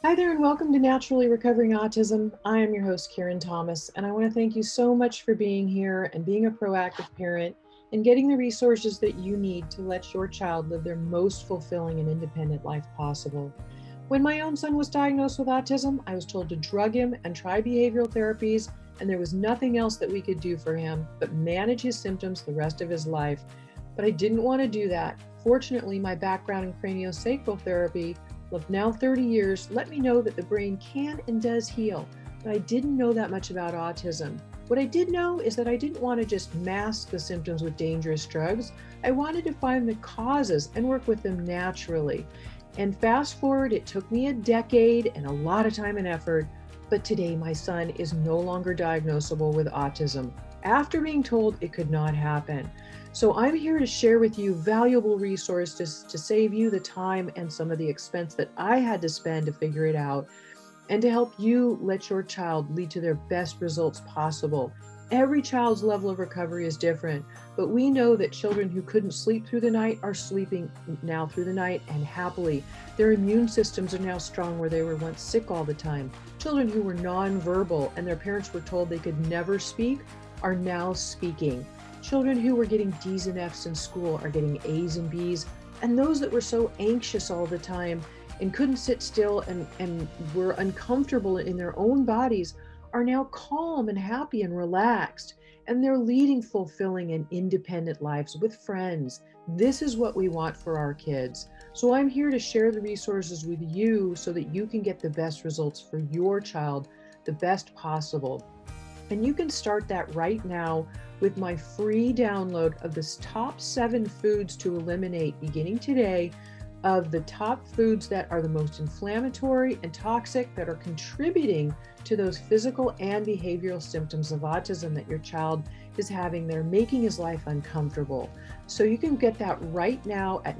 Hi there, and welcome to Naturally Recovering Autism. I am your host, Karen Thomas, and I want to thank you so much for being here and being a proactive parent and getting the resources that you need to let your child live their most fulfilling and independent life possible. When my own son was diagnosed with autism, I was told to drug him and try behavioral therapies, and there was nothing else that we could do for him but manage his symptoms the rest of his life. But I didn't want to do that. Fortunately, my background in craniosacral therapy of now 30 years let me know that the brain can and does heal, but I didn't know that much about autism. What I did know is that I didn't want to just mask the symptoms with dangerous drugs. I wanted to find the causes and work with them naturally. And fast forward, it took me a decade and a lot of time and effort, but today my son is no longer diagnosable with autism after being told it could not happen. So I'm here to share with you valuable resources to save you the time and some of the expense that I had to spend to figure it out, and to help you let your child lead to their best results possible. Every child's level of recovery is different, but we know that children who couldn't sleep through the night are sleeping now through the night and happily. Their immune systems are now strong where they were once sick all the time. Children who were nonverbal and their parents were told they could never speak are now speaking. Children who were getting D's and F's in school are getting A's and B's. And those that were so anxious all the time and couldn't sit still and were uncomfortable in their own bodies are now calm and happy and relaxed. And they're leading fulfilling and independent lives with friends. This is what we want for our kids. So I'm here to share the resources with you so that you can get the best results for your child, the best possible. And you can start that right now with my free download of the top 7 foods to eliminate beginning today, of the top foods that are the most inflammatory and toxic that are contributing to those physical and behavioral symptoms of autism that your child is having. They're making his life uncomfortable. So you can get that right now at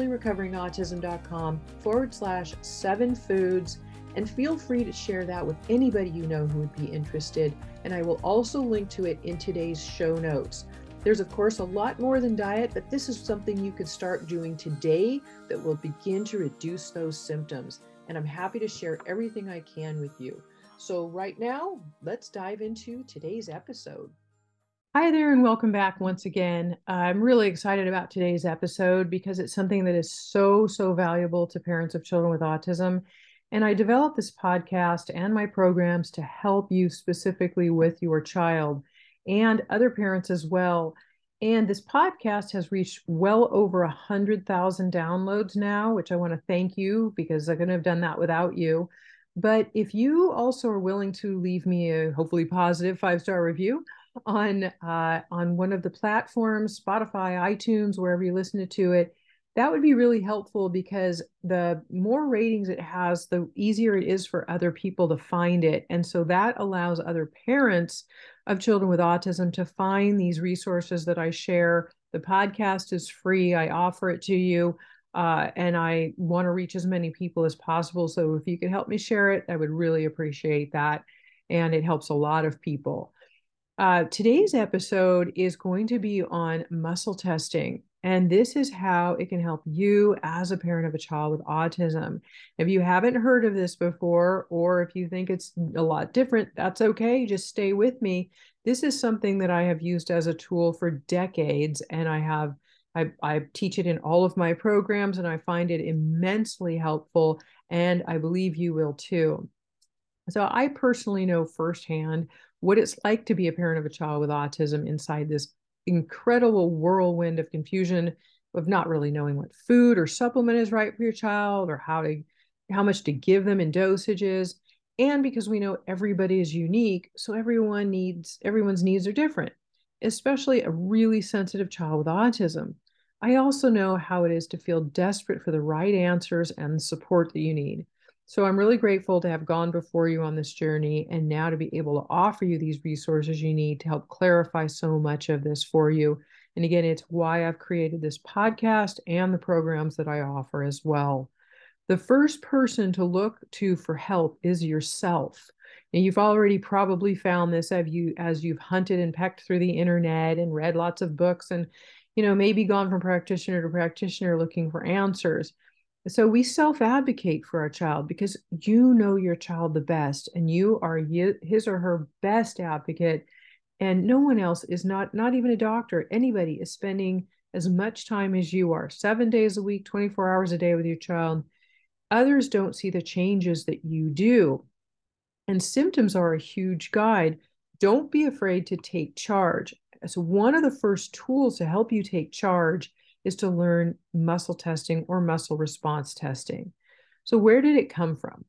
naturallyrecoveringautism.com/7 foods. And feel free to share that with anybody you know who would be interested. And I will also link to it in today's show notes. There's, of course, a lot more than diet, but this is something you could start doing today that will begin to reduce those symptoms. And I'm happy to share everything I can with you. So right now, let's dive into today's episode. Hi there, and welcome back once again. I'm really excited about today's episode because it's something that is so valuable to parents of children with autism. And I developed this podcast and my programs to help you specifically with your child and other parents as well. And this podcast has reached well over 100,000 downloads now, which I want to thank you because I couldn't have done that without you. But if you also are willing to leave me a hopefully positive 5-star review on one of the platforms, Spotify, iTunes, wherever you listen to it, that would be really helpful because the more ratings it has, the easier it is for other people to find it. And so that allows other parents of children with autism to find these resources that I share. The podcast is free. I offer it to you. And I want to reach as many people as possible. So if you could help me share it, I would really appreciate that. And it helps a lot of people. Today's episode is going to be on muscle testing, and this is how it can help you as a parent of a child with autism. If you haven't heard of this before, or if you think it's a lot different, that's okay. Just stay with me. This is something that I have used as a tool for decades, and I teach it in all of my programs, and I find it immensely helpful, and I believe you will too. So I personally know firsthand what it's like to be a parent of a child with autism inside this incredible whirlwind of confusion of not really knowing what food or supplement is right for your child or how much to give them in dosages. And because we know everybody is unique, so everyone's needs are different, especially a really sensitive child with autism. I also know how it is to feel desperate for the right answers and the support that you need. So I'm really grateful to have gone before you on this journey and now to be able to offer you these resources you need to help clarify so much of this for you. And again, it's why I've created this podcast and the programs that I offer as well. The first person to look to for help is yourself. And you've already probably found this as you've hunted and pecked through the internet and read lots of books and, maybe gone from practitioner to practitioner looking for answers. So we self-advocate for our child because you know your child the best and you are his or her best advocate, and no one else is, not even a doctor, anybody is spending as much time as you are, 7 days a week, 24 hours a day with your child. Others don't see the changes that you do. And symptoms are a huge guide. Don't be afraid to take charge. So, one of the first tools to help you take charge is to learn muscle testing or muscle response testing. So, where did it come from?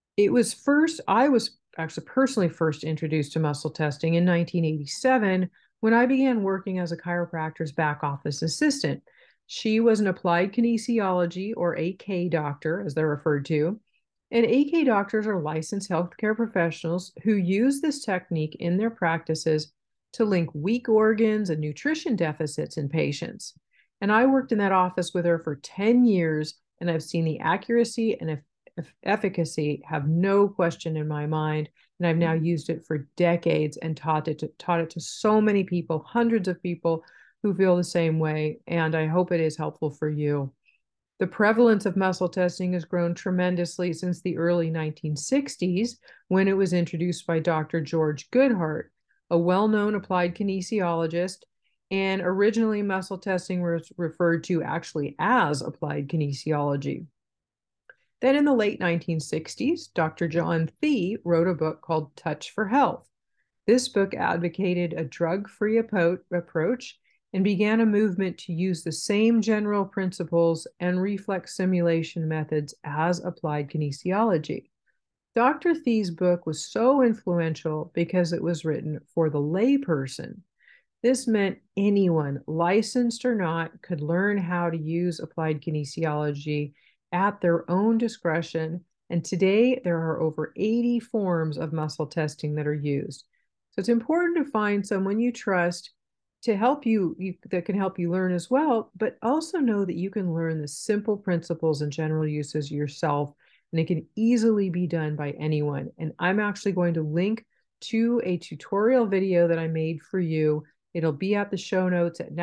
I was actually personally first introduced to muscle testing in 1987 when I began working as a chiropractor's back office assistant. She was an applied kinesiology or AK doctor, as they're referred to. And AK doctors are licensed healthcare professionals who use this technique in their practices to link weak organs and nutrition deficits in patients. And I worked in that office with her for 10 years, and I've seen the accuracy and efficacy have no question in my mind. And I've now used it for decades and taught it to so many people, hundreds of people who feel the same way. And I hope it is helpful for you. The prevalence of muscle testing has grown tremendously since the early 1960s when it was introduced by Dr. George Goodhart, a well-known applied kinesiologist. And originally, muscle testing was referred to actually as applied kinesiology. Then in the late 1960s, Dr. John Thie wrote a book called Touch for Health. This book advocated a drug-free approach and began a movement to use the same general principles and reflex simulation methods as applied kinesiology. Dr. Thie's book was so influential because it was written for the layperson. This meant anyone, licensed or not, could learn how to use applied kinesiology at their own discretion. And today, there are over 80 forms of muscle testing that are used. So it's important to find someone you trust to help you that can help you learn as well, but also know that you can learn the simple principles and general uses yourself, and it can easily be done by anyone. And I'm actually going to link to a tutorial video that I made for you. It'll be at the show notes at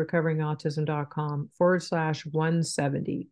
naturallyrecoveringautism.com/170.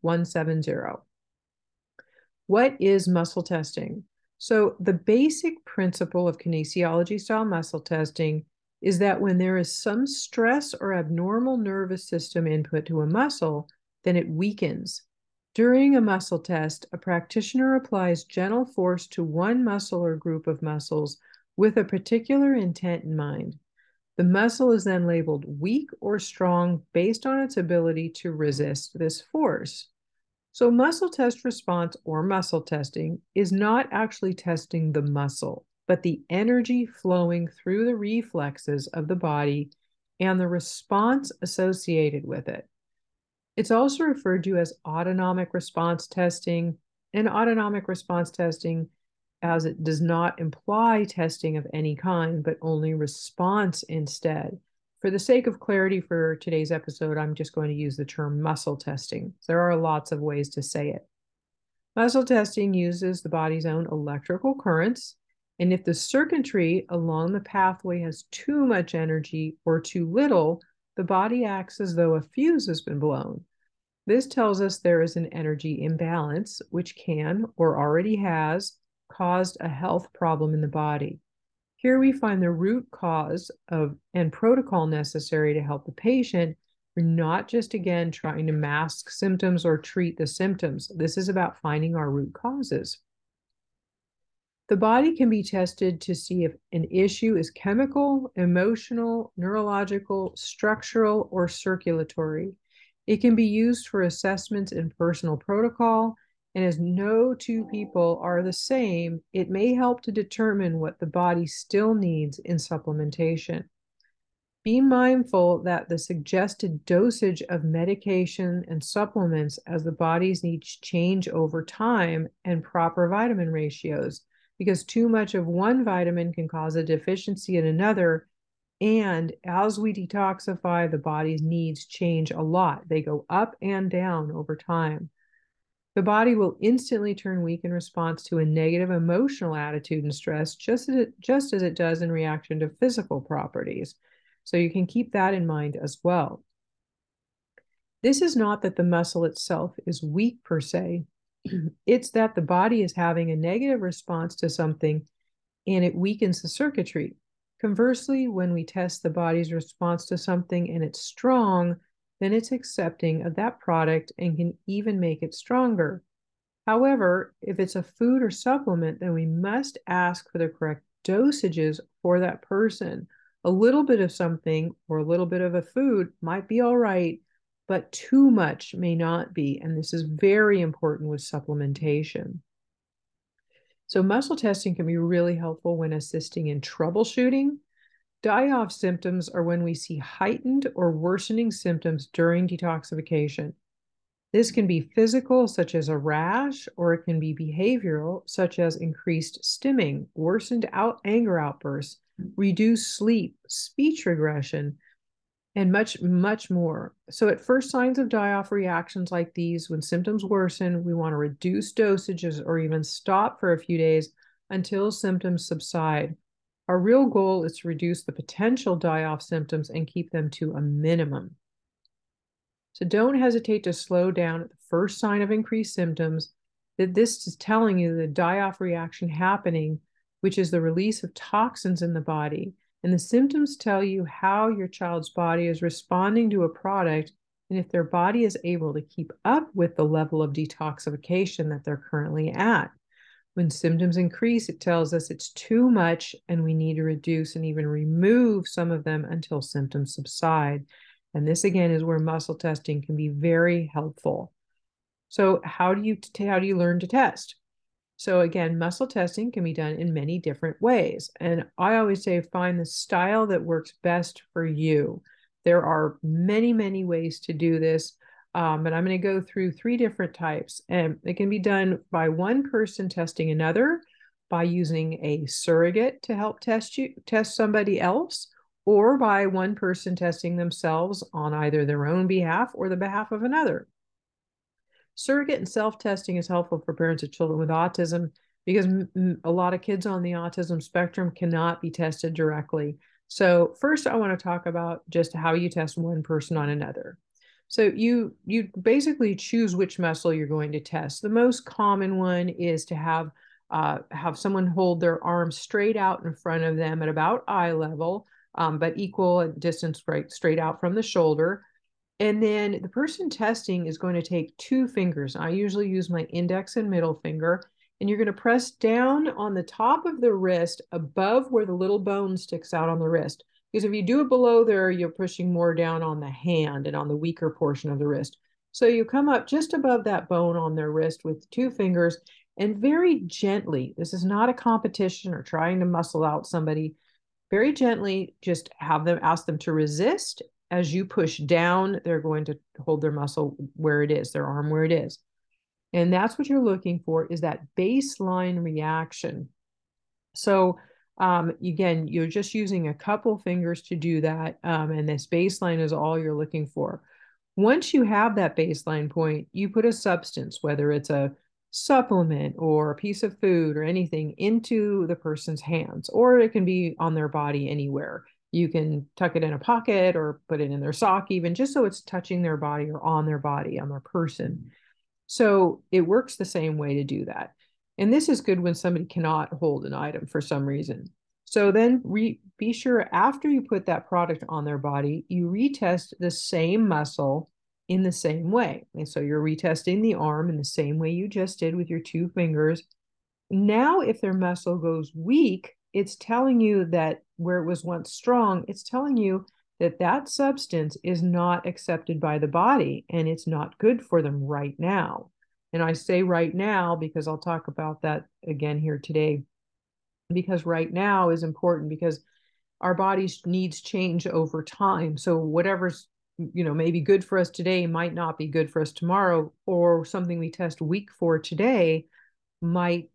What is muscle testing? So the basic principle of kinesiology style muscle testing is that when there is some stress or abnormal nervous system input to a muscle, then it weakens. During a muscle test, a practitioner applies gentle force to one muscle or group of muscles with a particular intent in mind. The muscle is then labeled weak or strong based on its ability to resist this force. So muscle test response or muscle testing is not actually testing the muscle, but the energy flowing through the reflexes of the body and the response associated with it. It's also referred to as autonomic response testing, and autonomic response testing, as it does not imply testing of any kind, but only response instead. For the sake of clarity for today's episode, I'm just going to use the term muscle testing. There are lots of ways to say it. Muscle testing uses the body's own electrical currents, and if the circuitry along the pathway has too much energy or too little, the body acts as though a fuse has been blown. This tells us there is an energy imbalance, which can, or already has, caused a health problem in the body. Here we find the root cause of and protocol necessary to help the patient. We're not just, again, trying to mask symptoms or treat the symptoms. This is about finding our root causes. The body can be tested to see if an issue is chemical, emotional, neurological, structural, or circulatory. It can be used for assessments in personal protocol, and as no two people are the same, it may help to determine what the body still needs in supplementation. Be mindful that the suggested dosage of medication and supplements as the body's needs change over time and proper vitamin ratios, because too much of one vitamin can cause a deficiency in another. And as we detoxify, the body's needs change a lot. They go up and down over time. The body will instantly turn weak in response to a negative emotional attitude and stress, just as it does in reaction to physical properties. So you can keep that in mind as well. This is not that the muscle itself is weak per se. It's that the body is having a negative response to something and it weakens the circuitry. Conversely, when we test the body's response to something and it's strong, then it's accepting of that product and can even make it stronger. However, if it's a food or supplement, then we must ask for the correct dosages for that person. A little bit of something or a little bit of a food might be all right, but too much may not be. And this is very important with supplementation. So muscle testing can be really helpful when assisting in troubleshooting. Die-off symptoms are when we see heightened or worsening symptoms during detoxification. This can be physical, such as a rash, or it can be behavioral, such as increased stimming, worsened anger outbursts, reduced sleep, speech regression, and much, much more. So at first signs of die-off reactions like these, when symptoms worsen, we want to reduce dosages or even stop for a few days until symptoms subside. Our real goal is to reduce the potential die-off symptoms and keep them to a minimum. So don't hesitate to slow down at the first sign of increased symptoms, that this is telling you the die-off reaction happening, which is the release of toxins in the body. And the symptoms tell you how your child's body is responding to a product and if their body is able to keep up with the level of detoxification that they're currently at. When symptoms increase, it tells us it's too much and we need to reduce and even remove some of them until symptoms subside. And this again is where muscle testing can be very helpful. So how do you learn to test? So again, muscle testing can be done in many different ways. And I always say find the style that works best for you. There are many, many ways to do this. But I'm going to go through 3 different types. And it can be done by one person testing another, by using a surrogate to help test somebody else, or by one person testing themselves on either their own behalf or the behalf of another. Surrogate and self-testing is helpful for parents of children with autism because a lot of kids on the autism spectrum cannot be tested directly. So first, I want to talk about just how you test one person on another. So you basically choose which muscle you're going to test. The most common one is to have someone hold their arm straight out in front of them at about eye level, but equal distance straight out from the shoulder. And then the person testing is going to take 2 fingers. I usually use my index and middle finger, and you're going to press down on the top of the wrist above where the little bone sticks out on the wrist. Because if you do it below there, you're pushing more down on the hand and on the weaker portion of the wrist. So you come up just above that bone on their wrist with 2 fingers and very gently, this is not a competition or trying to muscle out somebody, very gently just ask them to resist. As you push down, they're going to hold their muscle where it is, their arm where it is. And that's what you're looking for, is that baseline reaction. So again, you're just using a couple fingers to do that. And this baseline is all you're looking for. Once you have that baseline point, you put a substance, whether it's a supplement or a piece of food or anything, into the person's hands, or it can be on their body anywhere. You can tuck it in a pocket or put it in their sock, even just so it's touching their body or on their body, on their person. So it works the same way to do that. And this is good when somebody cannot hold an item for some reason. So then be sure after you put that product on their body, you retest the same muscle in the same way. And so you're retesting the arm in the same way you just did with your 2 fingers. Now, if their muscle goes weak, it's telling you that where it was once strong, it's telling you that that substance is not accepted by the body and it's not good for them right now. And I say right now because I'll talk about that again here today, because right now is important because our body's needs change over time. So whatever's maybe good for us today might not be good for us tomorrow, or something we test weak for today might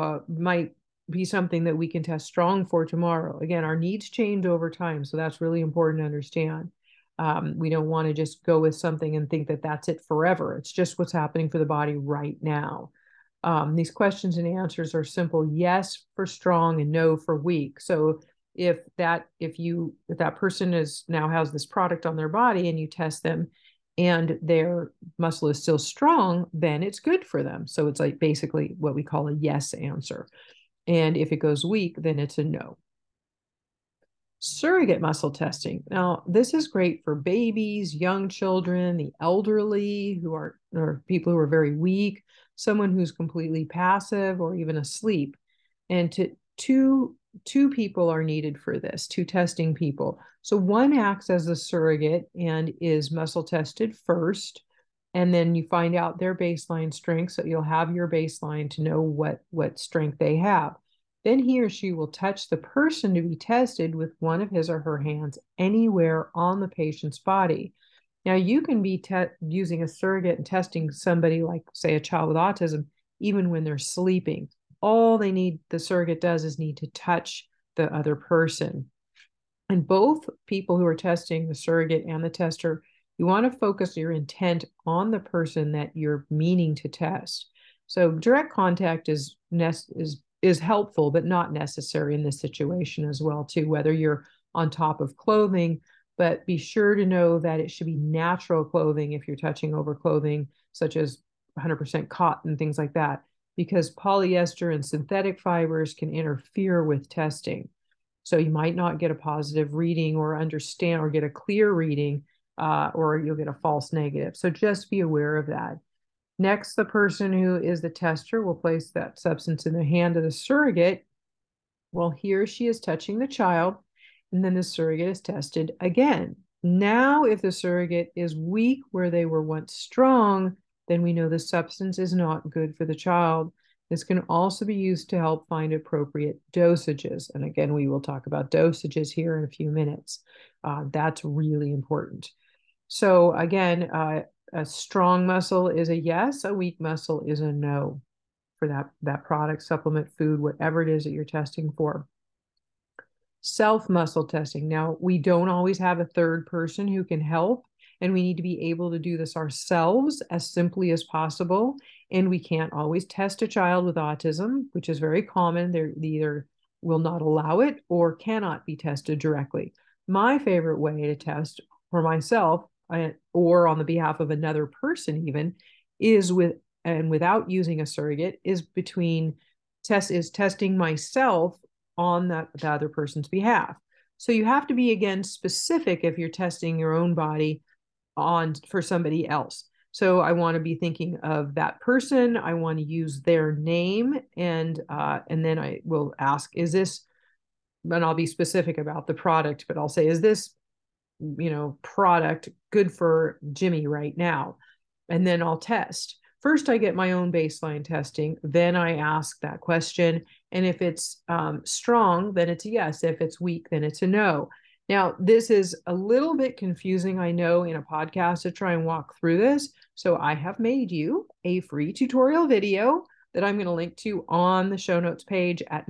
be something that we can test strong for tomorrow. Again, our needs change over time, so that's really important to understand. We don't want to just go with something and think that that's it forever. It's just what's happening for the body right now. These questions and answers are simple: yes for strong and no for weak. So if that person now has this product on their body and you test them and their muscle is still strong, then it's good for them. So it's like basically what we call a yes answer. And if it goes weak, then it's a no. Surrogate muscle testing. Now, this is great for babies, young children, the elderly or people who are very weak, someone who's completely passive or even asleep. And two people are needed for this, two testing people. So one acts as a surrogate and is muscle tested first, and then you find out their baseline strength. So you'll have your baseline to know what strength they have. Then he or she will touch the person to be tested with one of his or her hands anywhere on the patient's body. Now, you can be using a surrogate and testing somebody like, say, a child with autism, even when they're sleeping. All the surrogate does is need to touch the other person. And both people who are testing, the surrogate and the tester, you want to focus your intent on the person that you're meaning to test. So direct contact is helpful, but not necessary in this situation as well, too, whether you're on top of clothing, but be sure to know that it should be natural clothing if you're touching over clothing, such as 100% cotton, things like that, because polyester and synthetic fibers can interfere with testing. So you might not get a positive reading or understand or get a clear reading, or you'll get a false negative. So just be aware of that. Next, the person who is the tester will place that substance in the hand of the surrogate while he or she is touching the child, and then the surrogate is tested again. Now, if the surrogate is weak where they were once strong, then we know the substance is not good for the child. This can also be used to help find appropriate dosages. And again, we will talk about dosages here in a few minutes. That's really important. So again, a strong muscle is a yes, a weak muscle is a no for that product, supplement, food, whatever it is that you're testing for. Self-muscle testing. Now, we don't always have a third person who can help, and we need to be able to do this ourselves as simply as possible. And we can't always test a child with autism, which is very common. They either will not allow it or cannot be tested directly. My favorite way to test for myself or on the behalf of another person even is without using a surrogate is testing myself on the other person's behalf. So you have to be, again, specific if you're testing your own body for somebody else. So I want to be thinking of that person. I want to use their name, and then I will ask, is this, and I'll be specific about the product, but I'll say, is this, product good for Jimmy right now? And then I'll test. First, I get my own baseline testing. Then I ask that question. And if it's strong, then it's a yes. If it's weak, then it's a no. Now, this is a little bit confusing, I know, in a podcast to try and walk through this. So I have made you a free tutorial video that I'm going to link to on the show notes page at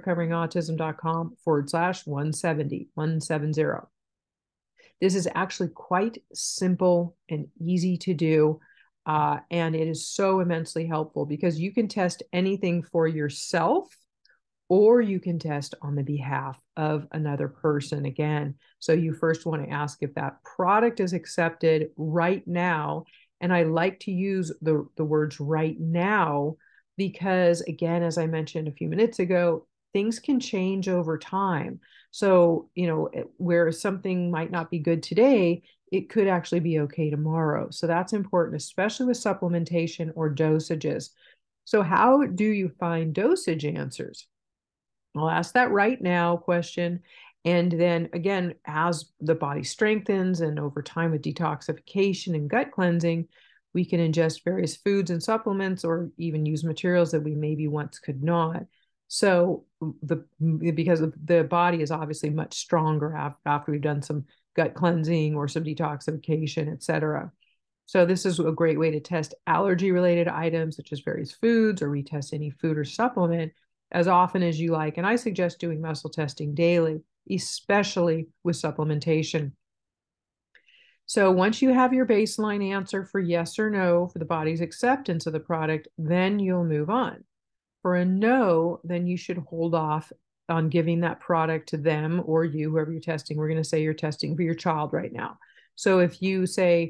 naturallyrecoveringautism.com/170. This is actually quite simple and easy to do. And it is so immensely helpful because you can test anything for yourself, or you can test on the behalf of another person again. So you first want to ask if that product is accepted right now. And I like to use the words right now because, again, as I mentioned a few minutes ago, things can change over time. So, where something might not be good today, it could actually be okay tomorrow. So that's important, especially with supplementation or dosages. So how do you find dosage answers? I'll ask that right now question. And then again, as the body strengthens and over time with detoxification and gut cleansing, we can ingest various foods and supplements or even use materials that we maybe once could not. So because the body is obviously much stronger after we've done some gut cleansing or some detoxification, et cetera. So this is a great way to test allergy-related items such as various foods, or retest any food or supplement as often as you like. And I suggest doing muscle testing daily, especially with supplementation. So once you have your baseline answer for yes or no for the body's acceptance of the product, then you'll move on. For a no, then you should hold off on giving that product to them or you, whoever you're testing. We're going to say you're testing for your child right now. So if you say,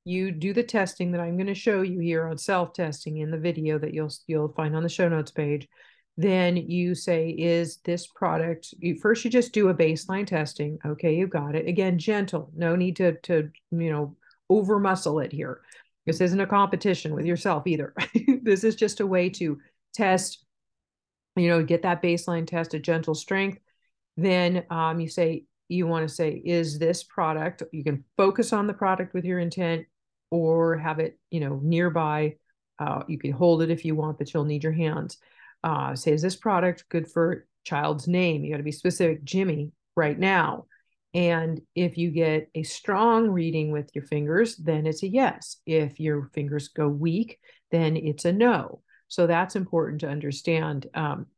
you do the testing that I'm going to show you here on self-testing in the video that you'll find on the show notes page. Then you say, is this product, first you just do a baseline testing. Okay, you got it. Again, gentle, no need to over muscle it here. This isn't a competition with yourself either. This is just a way to test, get that baseline test, a gentle strength. Then you want to say, is this product, you can focus on the product with your intent or have it, nearby. You can hold it if you want, but you'll need your hands. Say, is this product good for child's name? You got to be specific, Jimmy, right now. And if you get a strong reading with your fingers, then it's a yes. If your fingers go weak, then it's a no. So that's important to understand.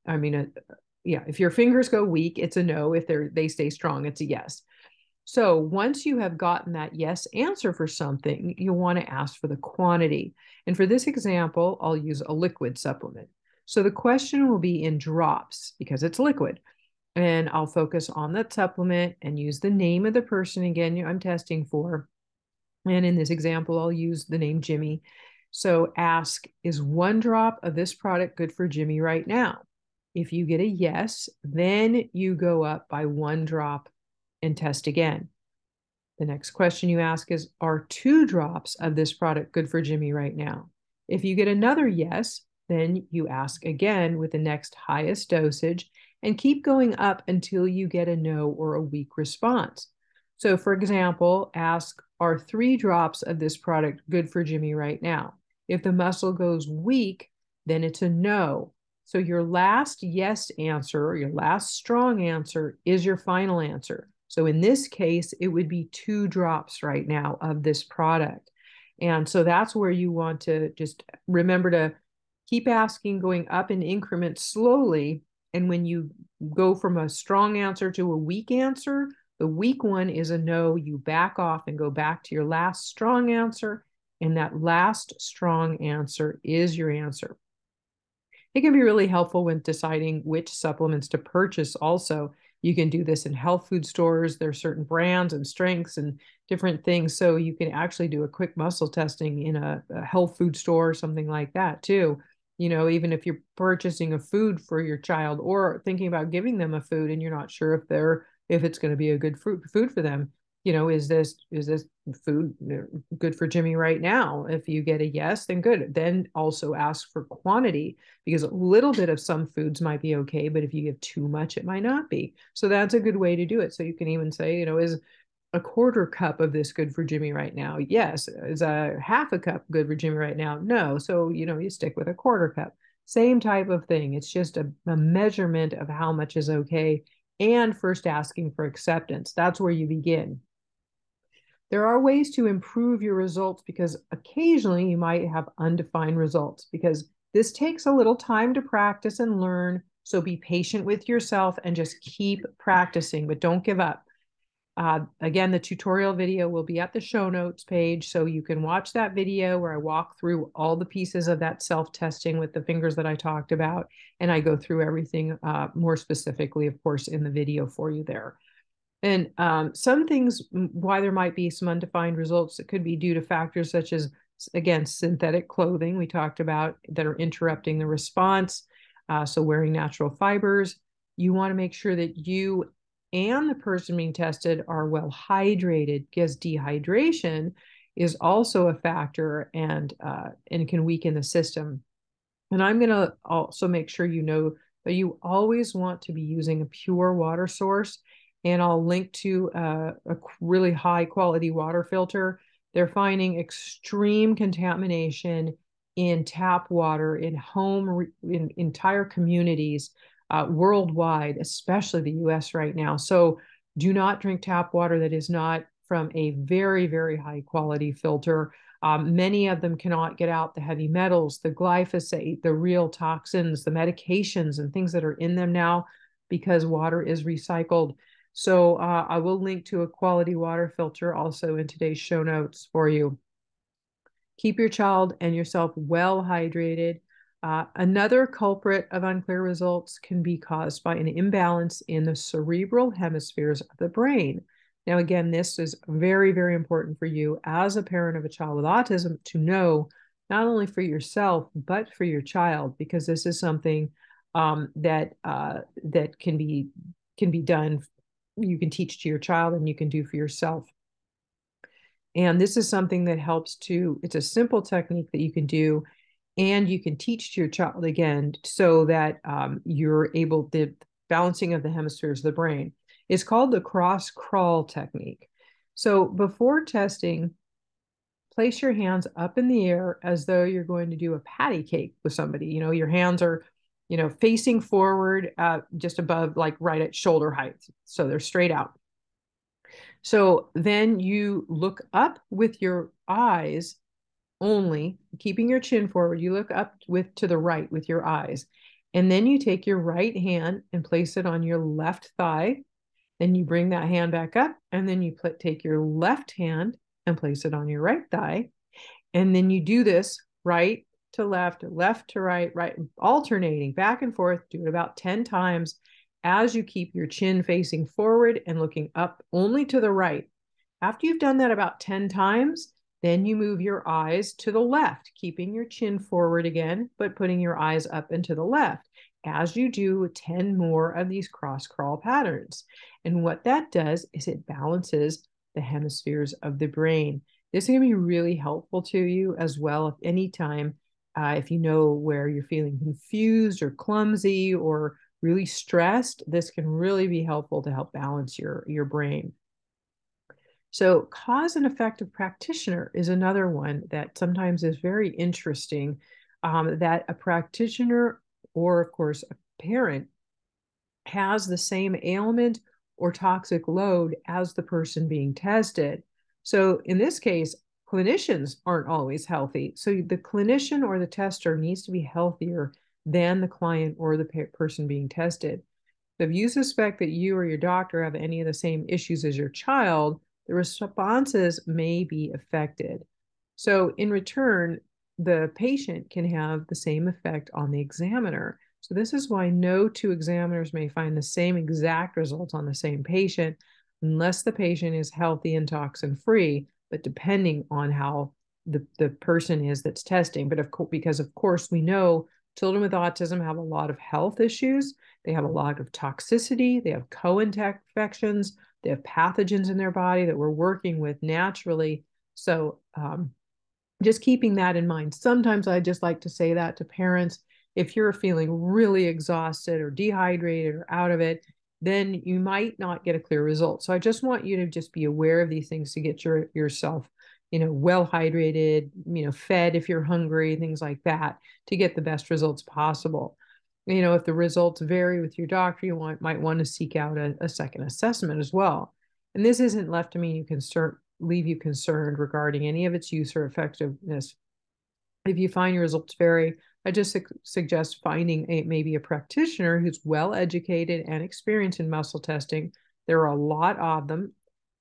If your fingers go weak, it's a no. If they stay strong, it's a yes. So once you have gotten that yes answer for something, you want to ask for the quantity. And for this example, I'll use a liquid supplement. So the question will be in drops because it's liquid. And I'll focus on that supplement and use the name of the person again I'm testing for. And in this example, I'll use the name Jimmy. So ask, is 1 drop of this product good for Jimmy right now? If you get a yes, then you go up by 1 drop and test again. The next question you ask is, are 2 drops of this product good for Jimmy right now? If you get another yes, then you ask again with the next highest dosage and keep going up until you get a no or a weak response. So for example, ask, are 3 drops of this product good for Jimmy right now? If the muscle goes weak, then it's a no. So your last yes answer, or your last strong answer, is your final answer. So in this case, it would be 2 drops right now of this product. And so that's where you want to just remember to keep asking, going up in increments slowly. And when you go from a strong answer to a weak answer, the weak one is a no. You back off and go back to your last strong answer. And that last strong answer is your answer. It can be really helpful when deciding which supplements to purchase also. You can do this in health food stores. There are certain brands and strengths and different things. So you can actually do a quick muscle testing in a health food store or something like that too. Even if you're purchasing a food for your child or thinking about giving them a food and you're not sure if it's going to be a good food for them, is this food good for Jimmy right now? If you get a yes, then good. Then also ask for quantity, because a little bit of some foods might be okay, but if you give too much, it might not be. So that's a good way to do it. So you can even say, is a 1/4 cup of this good for Jimmy right now? Yes. Is a 1/2 cup good for Jimmy right now? No. So, you stick with a 1/4 cup. Same type of thing. It's just a measurement of how much is okay. And first asking for acceptance. That's where you begin. There are ways to improve your results because occasionally you might have undefined results, because this takes a little time to practice and learn. So be patient with yourself and just keep practicing, but don't give up. Again, the tutorial video will be at the show notes page, so you can watch that video where I walk through all the pieces of that self-testing with the fingers that I talked about, and I go through everything more specifically, of course, in the video for you there. And some things, why there might be some undefined results, it could be due to factors such as, again, synthetic clothing we talked about that are interrupting the response. So wearing natural fibers. You want to make sure that you and the person being tested are well hydrated, because dehydration is also a factor and can weaken the system. And I'm going to also make sure that you always want to be using a pure water source. And I'll link to a really high quality water filter. They're finding extreme contamination in tap water in entire communities worldwide, especially the US right now. So do not drink tap water that is not from a very, very high quality filter. Many of them cannot get out the heavy metals, the glyphosate, the real toxins, the medications and things that are in them now, because water is recycled. So I will link to a quality water filter also in today's show notes for you. Keep your child and yourself well hydrated. Another culprit of unclear results can be caused by an imbalance in the cerebral hemispheres of the brain. Now, again, this is very, very important for you as a parent of a child with autism to know, not only for yourself, but for your child, because this is something that can be done. You can teach to your child and you can do for yourself. And this is something that helps to, it's a simple technique that you can do and you can teach to your child again so that you're able, the balancing of the hemispheres of the brain. It's called the cross crawl technique. So before testing, place your hands up in the air as though you're going to do a patty cake with somebody. You know, your hands are, you know, facing forward, just above, like right at shoulder height. So they're straight out. So then you look up with your eyes only, keeping your chin forward. You look up with to the right with your eyes. And then you take your right hand and place it on your left thigh. Then you bring that hand back up, and then you take your left hand and place it on your right thigh. And then you do this right to left, left to right, right, alternating back and forth. Do it about 10 times as you keep your chin facing forward and looking up only to the right. After you've done that about 10 times, then you move your eyes to the left, keeping your chin forward again, but putting your eyes up and to the left as you do 10 more of these cross crawl patterns. And what that does is it balances the hemispheres of the brain. This is going to be really helpful to you as well if anytime, if you know where you're feeling confused or clumsy or really stressed, this can really be helpful to help balance your brain. So cause and effective practitioner is another one that sometimes is very interesting, that a practitioner or, of course, a parent has the same ailment or toxic load as the person being tested. So in this case, clinicians aren't always healthy. So the clinician or the tester needs to be healthier than the client or the person being tested. If you suspect that you or your doctor have any of the same issues as your child, the responses may be affected. So in return, the patient can have the same effect on the examiner. So this is why no two examiners may find the same exact results on the same patient unless the patient is healthy and toxin-free, but depending on how the person is that's testing. But because of course we know children with autism have a lot of health issues. They have a lot of toxicity. They have co-infections. They have pathogens in their body that we're working with naturally. So just keeping that in mind. Sometimes I just like to say that to parents. If you're feeling really exhausted or dehydrated or out of it, then you might not get a clear result. So I just want you to just be aware of these things to get yourself, well hydrated, fed if you're hungry, things like that, to get the best results possible. If the results vary with your doctor, you might want to seek out a second assessment as well. And this isn't left to me leave you concerned regarding any of its use or effectiveness. If you find your results vary, I just suggest finding maybe a practitioner who's well educated and experienced in muscle testing. There are a lot of them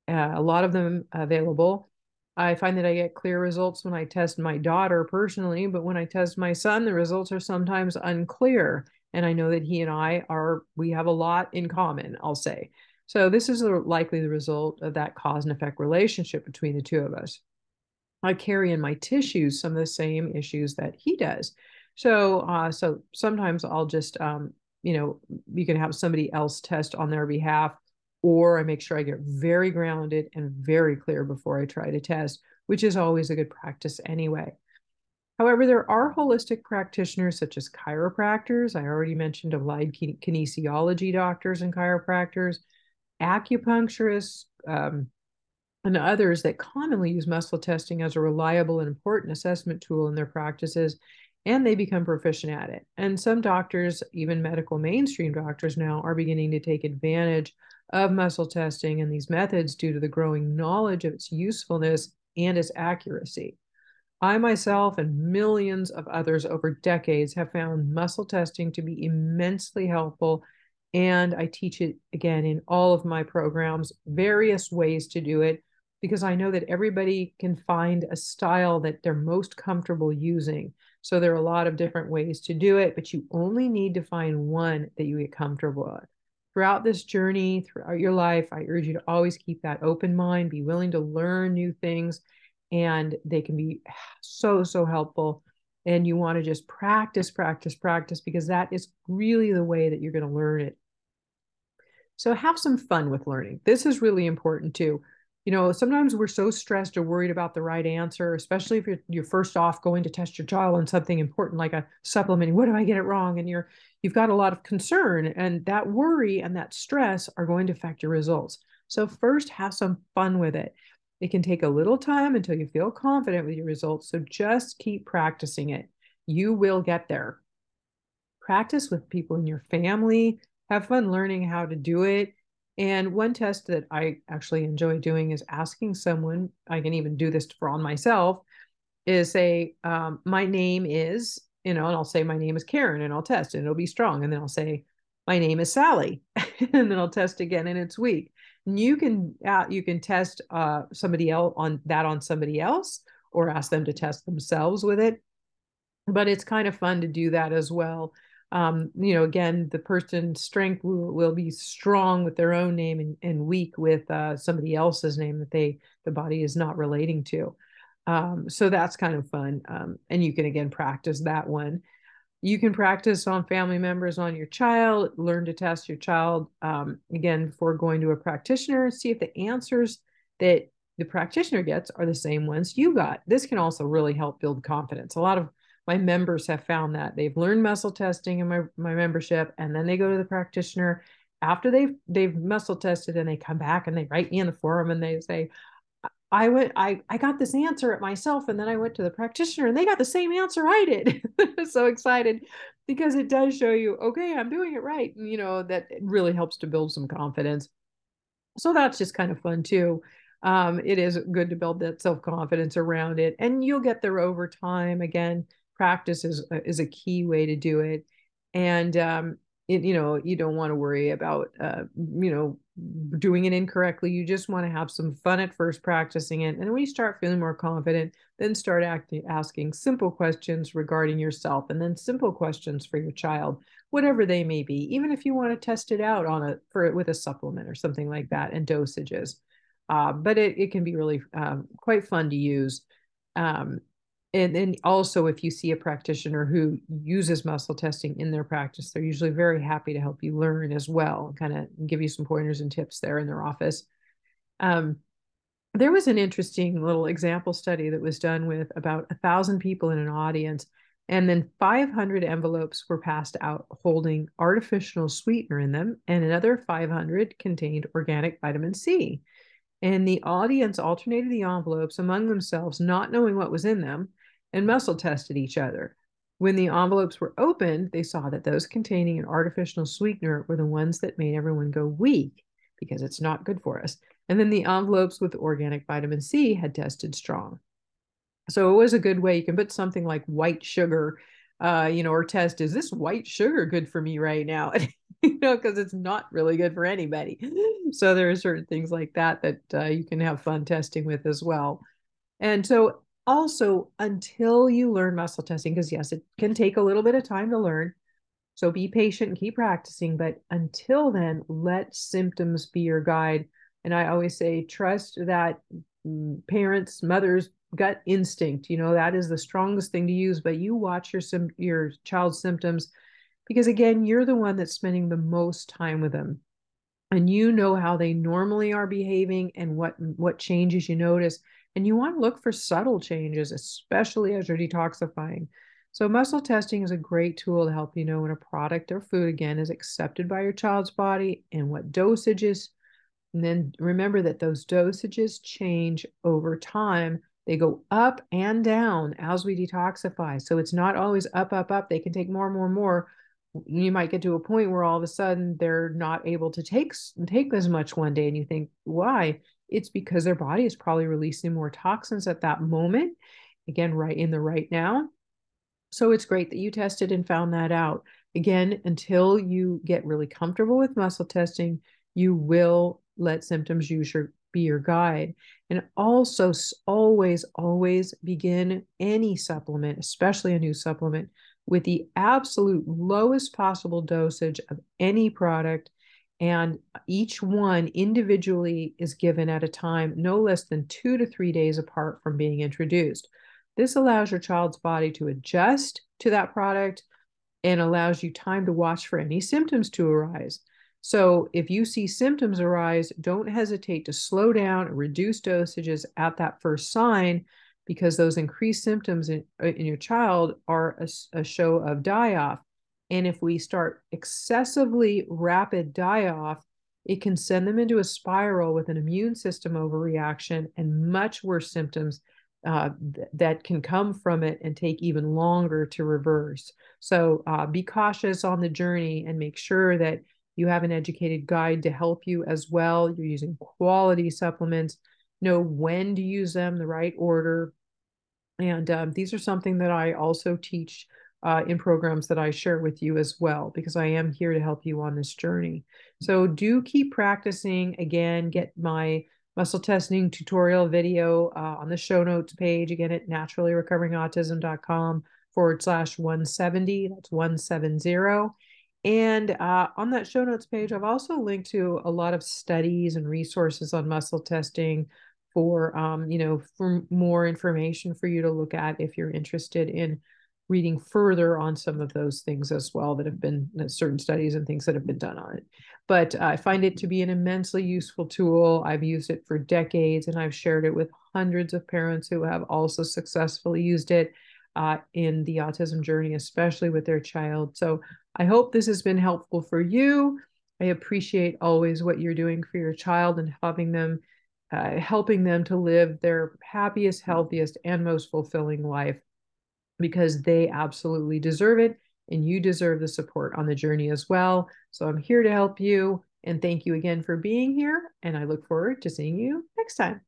available. I find that I get clear results when I test my daughter personally, but when I test my son, the results are sometimes unclear. And I know that he and we have a lot in common, I'll say. So this is likely the result of that cause and effect relationship between the two of us. I carry in my tissues some of the same issues that he does. So sometimes I'll just, you can have somebody else test on their behalf, or I make sure I get very grounded and very clear before I try to test, which is always a good practice anyway. However, there are holistic practitioners such as chiropractors. I already mentioned applied kinesiology doctors and chiropractors, acupuncturists, and others that commonly use muscle testing as a reliable and important assessment tool in their practices, and they become proficient at it. And some doctors, even medical mainstream doctors now, are beginning to take advantage of muscle testing and these methods due to the growing knowledge of its usefulness and its accuracy. I myself and millions of others over decades have found muscle testing to be immensely helpful, and I teach it again in all of my programs, various ways to do it, because I know that everybody can find a style that they're most comfortable using. So there are a lot of different ways to do it, but you only need to find one that you get comfortable with. throughout this journey, throughout your life, I urge you to always keep that open mind, be willing to learn new things, and they can be so, so helpful. And you want to just practice, practice, practice, because that is really the way that you're going to learn it. So have some fun with learning. This is really important too. Sometimes we're so stressed or worried about the right answer, especially if you're first off going to test your child on something important like a supplement. What if I get it wrong? And you've got a lot of concern, and that worry and that stress are going to affect your results. So first, have some fun with it. It can take a little time until you feel confident with your results. So just keep practicing it. You will get there. Practice with people in your family. Have fun learning how to do it. And one test that I actually enjoy doing is asking someone, I can even do this for on myself, is say, my name is, and I'll say my name is Karen, and I'll test and it'll be strong. And then I'll say, my name is Sally. And then I'll test again and it's weak. And you can test somebody else on somebody else, or ask them to test themselves with it. But it's kind of fun to do that as well. Again, the person's strength will be strong with their own name, and weak with somebody else's name that the body is not relating to. So that's kind of fun. And you can, again, practice that one. You can practice on family members, on your child, learn to test your child. Again, before going to a practitioner, see if the answers that the practitioner gets are the same ones you got. This can also really help build confidence. A lot of my members have found that they've learned muscle testing in my membership, and then they go to the practitioner after they've muscle tested, and they come back and they write me in the forum and they say, I got this answer at myself, and then I went to the practitioner and they got the same answer I did. So excited, because it does show you, okay, I'm doing it right. That it really helps to build some confidence. So that's just kind of fun too. It is good to build that self-confidence around it, and you'll get there over time. Again, practice is a key way to do it. And you don't want to worry about doing it incorrectly. You just want to have some fun at first practicing it, and when you start feeling more confident, then start asking simple questions regarding yourself, and then simple questions for your child, whatever they may be, even if you want to test it out with a supplement or something like that, and dosages. But it can be really quite fun to use. And then also, if you see a practitioner who uses muscle testing in their practice, they're usually very happy to help you learn as well, kind of give you some pointers and tips there in their office. There was an interesting little example study that was done with about 1,000 people in an audience, and then 500 envelopes were passed out holding artificial sweetener in them, and another 500 contained organic vitamin C. And the audience alternated the envelopes among themselves, not knowing what was in them, and muscle tested each other. When the envelopes were opened, they saw that those containing an artificial sweetener were the ones that made everyone go weak, because it's not good for us. And then the envelopes with organic vitamin C had tested strong. So it was a good way. You can put something like white sugar, or test, is this white sugar good for me right now? Because it's not really good for anybody. So there are certain things like that you can have fun testing with as well. And so also, until you learn muscle testing, because yes, it can take a little bit of time to learn. So be patient and keep practicing. But until then, let symptoms be your guide. And I always say, trust that parents, mothers, gut instinct. That is the strongest thing to use. But you watch your child's symptoms, because again, you're the one that's spending the most time with them, and you know how they normally are behaving and what changes you notice. And you want to look for subtle changes, especially as you're detoxifying. So muscle testing is a great tool to help you know when a product or food, again, is accepted by your child's body, and what dosages. And then remember that those dosages change over time. They go up and down as we detoxify. So it's not always up, up, up. They can take more and more and more. You might get to a point where all of a sudden they're not able to take as much one day, and you think, why? It's because their body is probably releasing more toxins at that moment, again, right in the right now. So it's great that you tested and found that out. Again, until you get really comfortable with muscle testing, you will let symptoms be your guide. And also, always, always begin any supplement, especially a new supplement, with the absolute lowest possible dosage of any product. And each one individually is given at a time no less than 2 to 3 days apart from being introduced. This allows your child's body to adjust to that product and allows you time to watch for any symptoms to arise. So if you see symptoms arise, don't hesitate to slow down and reduce dosages at that first sign, because those increased symptoms in your child are a show of die-off. And if we start excessively rapid die-off, it can send them into a spiral with an immune system overreaction and much worse symptoms that can come from it and take even longer to reverse. So be cautious on the journey and make sure that you have an educated guide to help you as well. You're using quality supplements, know when to use them, the right order. And these are something that I also teach in programs that I share with you as well, because I am here to help you on this journey. So do keep practicing. Again, get my muscle testing tutorial video on the show notes page, again at naturallyrecoveringautism.com/170. That's 170. And on that show notes page, I've also linked to a lot of studies and resources on muscle testing for for more information for you to look at if you're interested in reading further on some of those things as well, that have been certain studies and things that have been done on it. But I find it to be an immensely useful tool. I've used it for decades, and I've shared it with hundreds of parents who have also successfully used it in the autism journey, especially with their child. So I hope this has been helpful for you. I appreciate always what you're doing for your child and helping them to live their happiest, healthiest, and most fulfilling life, because they absolutely deserve it, and you deserve the support on the journey as well. So I'm here to help you, and thank you again for being here, and I look forward to seeing you next time.